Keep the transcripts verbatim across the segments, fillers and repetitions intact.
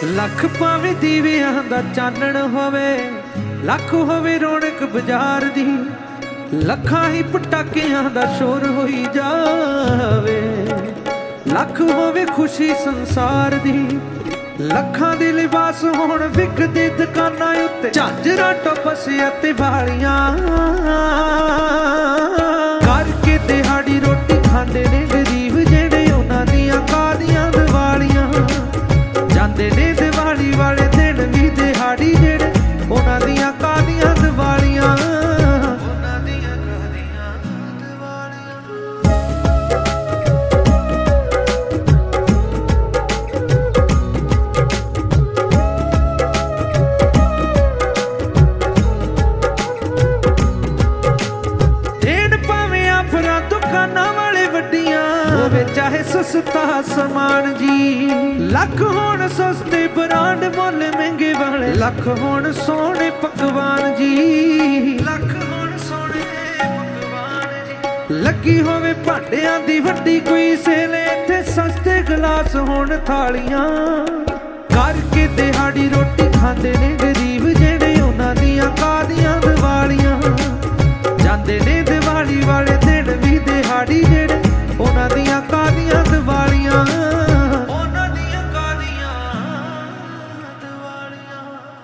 ਲੱਖ ਭਾਵੇਂ ਦੀਵਿਆਂ ਦਾ ਚਾਨਣ ਹੋਵੇ, ਲੱਖ ਹੋਵੇ ਰੌਣਕ ਬਾਜ਼ਾਰ ਦੀ, ਲੱਖਾਂ ਹੀ ਪਟਾਕਿਆਂ ਦਾ ਸ਼ੋਰ ਹੋਈ ਜਾਵੇ, ਲੱਖ ਹੋਵੇ ਖੁਸ਼ੀ ਸੰਸਾਰ ਦੀ, ਲੱਖਾਂ ਦੇ ਲਿਬਾਸ ਹੋਣ ਵਿਕਦੇ ਦੁਕਾਨਾਂ ਉੱਤੇ, ਝਾਂਜਰਾਂ ਟੋਪਸ ਅਤੇ ਵਾਲੀਆਂ ਕਰਕੇ ਦਿਹਾੜੀ ਰੋਟੀ ਖਾਂਦੇ ਨੇ ਗਰੀਬ ਜਿਹੜੇ, ਉਹਨਾਂ ਦੀਆਂ ਕਾਦੀਆਂ ਦੀਵਾਲੀਆਂ ਜਾਂਦੇ ਨੇ ਦੀਵਾਲੀ ਵਾਲੇ ਦਿਨ ਵੀ ਦਿਹਾੜੀ ਜਿਹੜੇ, ਉਹਨਾਂ ਦੀਆਂ ਕਾਦੀਆਂ ਦੀਵਾਲੀਆਂ। ਚਾਹੇ ਸਸਤਾ ਸਮਾਨ ਜੀ, ਲੱਖ ਹੋਣ ਸਸਤੇ ਬ੍ਰਾਂਡ ਮੁੱਲ ਮਹਿੰਗੇ ਵਾਲੇ, ਲੱਖ ਹੋਣ ਸੋਹਣੇ ਪਕਵਾਨ ਜੀ, ਲੱਖ ਹੋਣ ਸੋਹਣੇ ਪਕਵਾਨ ਜੀ, ਲੱਗੀ ਹੋਵੇ ਭਾਂਡਿਆਂ ਦੀ ਵੱਡੀ ਕੋਈ ਸੇਲ, ਇੱਥੇ ਸਸਤੇ ਗਲਾਸ ਹੋਣ ਥਾਲੀਆਂ ਕਰਕੇ ਦਿਹਾੜੀ ਰੋਟੀ ਖਾਂਦੇ ਨੇ ਗਰੀਬ ਜਿਹੜੇ, ਉਹਨਾਂ ਦੀਆਂ ਕਾਦੀਆਂ ਦੀਵਾਲੀਆਂ ਜਾਂਦੇ ਨੇ ਦੀਵਾਲੀ ਵਾਲੇ ਦਿਨ ਵੀ ਦਿਹਾੜੀ ਜਿਹੜੇ, ਉਹਨਾਂ ਦੀਆਂ ਕਾਦੀਆਂ ਦੀਵਾਲੀਆਂ, ਉਹਨਾਂ ਦੀਆਂ ਕਾਦੀਆਂ ਦੀਵਾਲੀਆਂ।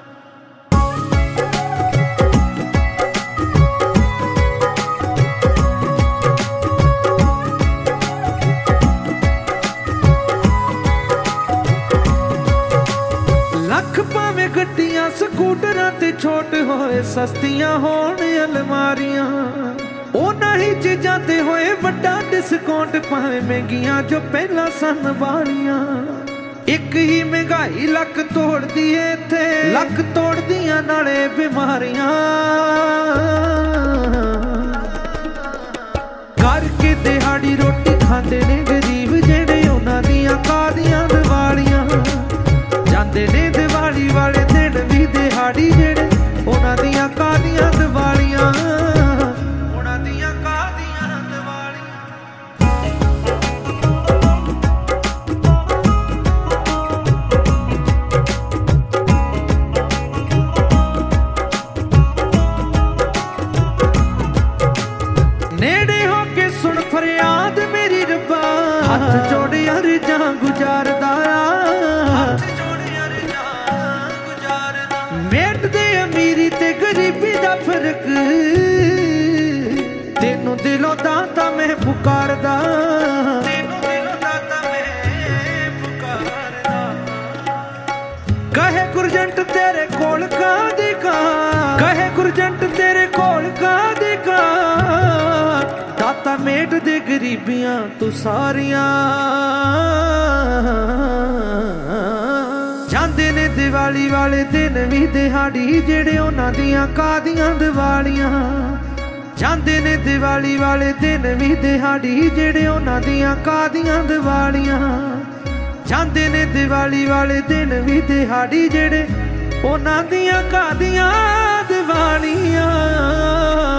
ਲੱਖ ਭਾਵੇਂ ਗੱਡੀਆਂ ਸਕੂਟਰਾਂ ਤੇ ਛੋਟ ਹੋਏ, ਸਸਤੀਆਂ ਹੋਣ ਅਲਮਾਰੀਆਂ, ਉਹਨਾਂ ਹੀ ਚੀਜ਼ਾਂ ਤੇ ਹੋਏ ਵੱਡਾ ਡਿਸਕਾਊਂਟ, ਭਾਵੇਂ ਮਹਿੰਗੀਆਂ ਜੋ ਪਹਿਲਾਂ ਸਨ ਵਾਲੀਆਂ, ਇੱਕ ਹੀ ਮਹਿੰਗਾਈ ਲੱਕ ਤੋੜਦੀ ਏ ਇੱਥੇ, ਲੱਕ ਤੋੜਦੀਆਂ ਨਾਲੇ ਬਿਮਾਰੀਆਂ ਕਰਕੇ ਦਿਹਾੜੀ ਰੋਟੀ ਖਾਂਦੇ ਨੇ ਗਰੀਬ ਜਿਹੜੇ, ਉਹਨਾਂ ਦੀਆਂ ਕਾਦੀਆਂ ਦੀਵਾਲੀਆਂ ਜਾਂਦੇ ਨੇ ਦੀਵਾਲੀ ਵਾਲੇ ਦਿਨ ਵੀ ਦਿਹਾੜੀ ਜਿਹੜੇ, ਉਹਨਾਂ ਦੀਆਂ ਕਾਦੀਆਂ ਦੀਵਾਲੀਆਂ। ਨੇੜੇ ਹੋ ਕੇ ਸੁਣ ਫਰਿਆਦ ਮੇਰੀ ਰੱਬਾ, ਹੱਥ ਜੋੜਿਆ ਰਜਾਂ ਗੁਜ਼ਾਰਦਾ, ਹੱਥ ਜੋੜਿਆ ਰਜਾਂ ਗੁਜ਼ਾਰਦਾ, ਮਿਹਨਤ ਦੇ ਅਮੀਰੀ ਤੇ ਗਰੀਬੀ ਦਾ ਫਰਕ, ਤੈਨੂੰ ਦਿਲੋਂ ਦਾਤਾ ਮੈਂ ਪੁਕਾਰਦਾ, ਤੈਨੂੰ ਦਿਲੋਂ ਦਾਤਾ ਮੈਂ ਪੁਕਾਰਦਾ, ਕਹੇ ਗੁਰਜੰਟ ਤੇਰੇ ਕੋਲ ਕਾਹਦੀ ਕਾਂ, ਕਹੇ ਗੁਰਜੰਟ ਤੇਰੇ ਕੋਲ ਕਾਹਦੀ ਕਾਂ, ਦਾਤਾ ਮੇਟ ਦੇ ਗਰੀਬੀਆਂ ਤੂੰ ਸਾਰੀਆਂ ਜਾਂਦੇ ਨੇ ਦੀਵਾਲੀ ਵਾਲੇ ਦਿਨ ਵੀ ਦਿਹਾੜੀ ਜਿਹੜੇ, ਉਹਨਾਂ ਦੀਆਂ ਕਾਦੀਆਂ ਦੀਵਾਲੀਆਂ ਜਾਂਦੇ ਨੇ ਦੀਵਾਲੀ ਵਾਲੇ ਦਿਨ ਵੀ ਦਿਹਾੜੀ ਜਿਹੜੇ, ਉਹਨਾਂ ਦੀਆਂ ਕਾਦੀਆਂ ਦੀਵਾਲੀਆਂ ਜਾਂਦੇ ਨੇ ਦੀਵਾਲੀ ਵਾਲੇ ਦਿਨ ਵੀ ਦਿਹਾੜੀ ਜਿਹੜੇ, ਉਹਨਾਂ ਦੀਆਂ ਕਾਦੀਆਂ ਦੀਵਾਲੀਆਂ।